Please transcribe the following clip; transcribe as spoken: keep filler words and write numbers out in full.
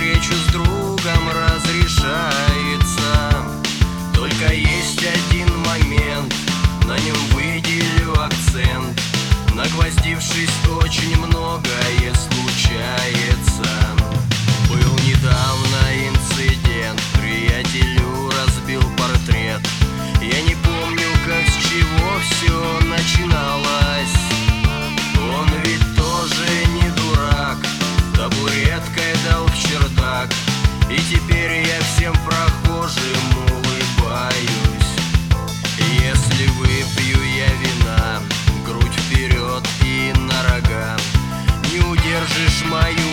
встречу с другом разрешается. Только есть один момент, на нем выделю акцент. Нагвоздившись, очень многое случается. Был недавно инцидент, приятелю разбил портрет. Я не помню, как с чего все начиналось. Он ведь тоже не дурак, табуреткой дал в чердак. И теперь я всем прохожим улыбаюсь. Если выпью я вина, грудь вперед и на рога, не удержишь мою